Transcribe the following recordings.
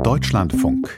Deutschlandfunk.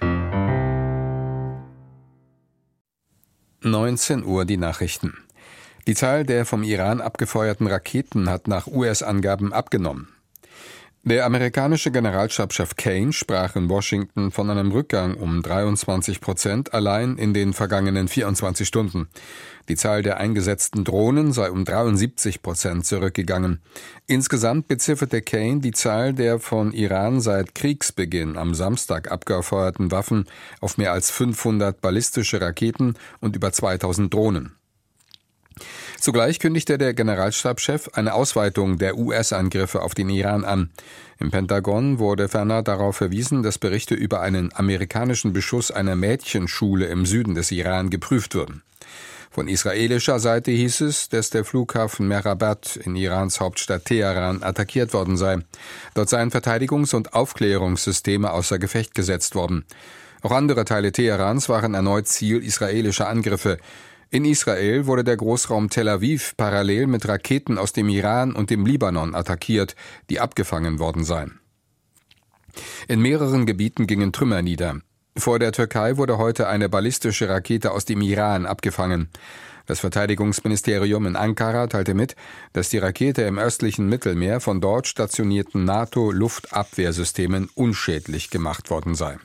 19 Uhr die Nachrichten. Die Zahl der vom Iran abgefeuerten Raketen hat nach US-Angaben abgenommen. Der amerikanische Generalstabschef Kane sprach in Washington von einem Rückgang um 23% allein in den vergangenen 24 Stunden. Die Zahl der eingesetzten Drohnen sei um 73% zurückgegangen. Insgesamt bezifferte Kane die Zahl der von Iran seit Kriegsbeginn am Samstag abgefeuerten Waffen auf mehr als 500 ballistische Raketen und über 2000 Drohnen. Zugleich kündigte der Generalstabschef eine Ausweitung der US-Angriffe auf den Iran an. Im Pentagon wurde ferner darauf verwiesen, dass Berichte über einen amerikanischen Beschuss einer Mädchenschule im Süden des Iran geprüft würden. Von israelischer Seite hieß es, dass der Flughafen Merabat in Irans Hauptstadt Teheran attackiert worden sei. Dort seien Verteidigungs- und Aufklärungssysteme außer Gefecht gesetzt worden. Auch andere Teile Teherans waren erneut Ziel israelischer Angriffe. In Israel wurde der Großraum Tel Aviv parallel mit Raketen aus dem Iran und dem Libanon attackiert, die abgefangen worden seien. In mehreren Gebieten gingen Trümmer nieder. Vor der Türkei wurde heute eine ballistische Rakete aus dem Iran abgefangen. Das Verteidigungsministerium in Ankara teilte mit, dass die Rakete im östlichen Mittelmeer von dort stationierten NATO-Luftabwehrsystemen unschädlich gemacht worden sei.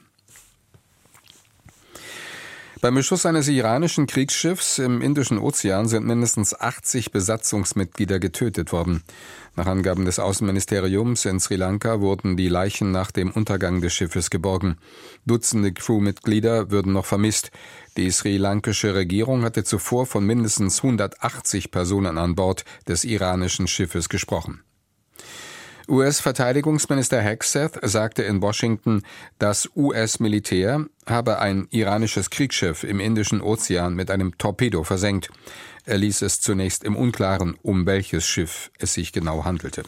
Beim Beschuss eines iranischen Kriegsschiffs im Indischen Ozean sind mindestens 80 Besatzungsmitglieder getötet worden. Nach Angaben des Außenministeriums in Sri Lanka wurden die Leichen nach dem Untergang des Schiffes geborgen. Dutzende Crewmitglieder würden noch vermisst. Die sri-lankische Regierung hatte zuvor von mindestens 180 Personen an Bord des iranischen Schiffes gesprochen. US-Verteidigungsminister Hegseth sagte in Washington, das US-Militär habe ein iranisches Kriegsschiff im Indischen Ozean mit einem Torpedo versenkt. Er ließ es zunächst im Unklaren, um welches Schiff es sich genau handelte.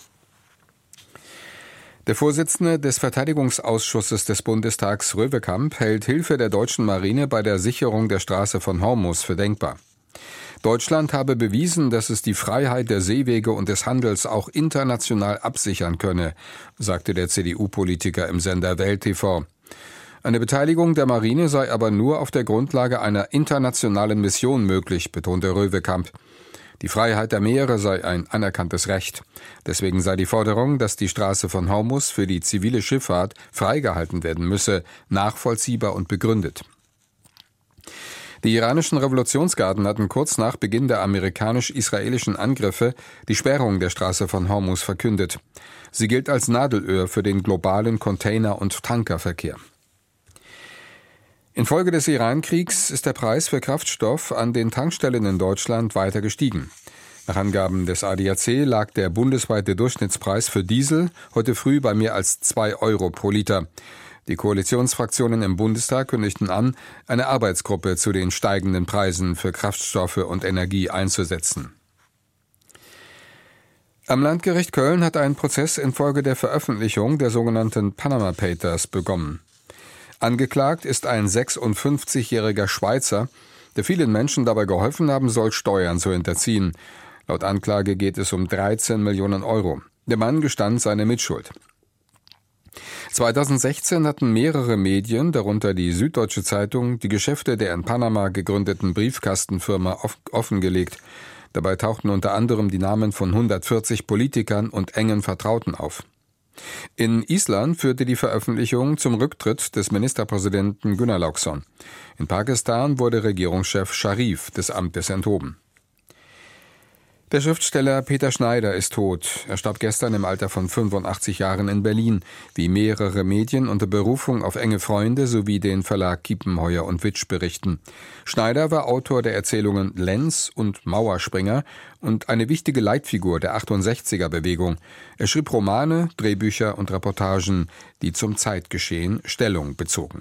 Der Vorsitzende des Verteidigungsausschusses des Bundestags, Röwekamp, hält Hilfe der deutschen Marine bei der Sicherung der Straße von Hormuz für denkbar. Deutschland habe bewiesen, dass es die Freiheit der Seewege und des Handels auch international absichern könne, sagte der CDU-Politiker im Sender Welt TV. Eine Beteiligung der Marine sei aber nur auf der Grundlage einer internationalen Mission möglich, betonte Röwekamp. Die Freiheit der Meere sei ein anerkanntes Recht. Deswegen sei die Forderung, dass die Straße von Hormuz für die zivile Schifffahrt freigehalten werden müsse, nachvollziehbar und begründet. Die iranischen Revolutionsgarden hatten kurz nach Beginn der amerikanisch-israelischen Angriffe die Sperrung der Straße von Hormuz verkündet. Sie gilt als Nadelöhr für den globalen Container- und Tankerverkehr. Infolge des Iran-Kriegs ist der Preis für Kraftstoff an den Tankstellen in Deutschland weiter gestiegen. Nach Angaben des ADAC lag der bundesweite Durchschnittspreis für Diesel heute früh bei mehr als 2 Euro pro Liter. Die Koalitionsfraktionen im Bundestag kündigten an, eine Arbeitsgruppe zu den steigenden Preisen für Kraftstoffe und Energie einzusetzen. Am Landgericht Köln hat ein Prozess infolge der Veröffentlichung der sogenannten Panama Papers begonnen. Angeklagt ist ein 56-jähriger Schweizer, der vielen Menschen dabei geholfen haben soll, Steuern zu hinterziehen. Laut Anklage geht es um 13 Millionen Euro. Der Mann gestand seine Mitschuld. 2016 hatten mehrere Medien, darunter die Süddeutsche Zeitung, die Geschäfte der in Panama gegründeten Briefkastenfirma offengelegt. Dabei tauchten unter anderem die Namen von 140 Politikern und engen Vertrauten auf. In Island führte die Veröffentlichung zum Rücktritt des Ministerpräsidenten Gunnlaugsson. In Pakistan wurde Regierungschef Sharif des Amtes enthoben. Der Schriftsteller Peter Schneider ist tot. Er starb gestern im Alter von 85 Jahren in Berlin, wie mehrere Medien unter Berufung auf enge Freunde sowie den Verlag Kiepenheuer und Witsch berichten. Schneider war Autor der Erzählungen Lenz und Mauerspringer und eine wichtige Leitfigur der 68er-Bewegung. Er schrieb Romane, Drehbücher und Reportagen, die zum Zeitgeschehen Stellung bezogen.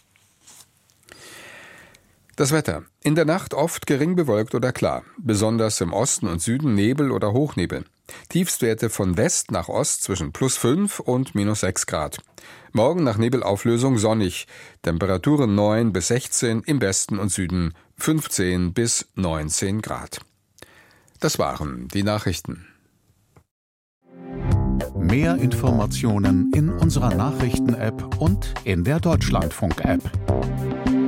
Das Wetter. In der Nacht oft gering bewölkt oder klar. Besonders im Osten und Süden Nebel oder Hochnebel. Tiefstwerte von West nach Ost zwischen +5 und -6 Grad. Morgen nach Nebelauflösung sonnig. Temperaturen 9 bis 16, im Westen und Süden 15 bis 19 Grad. Das waren die Nachrichten. Mehr Informationen in unserer Nachrichten-App und in der Deutschlandfunk-App.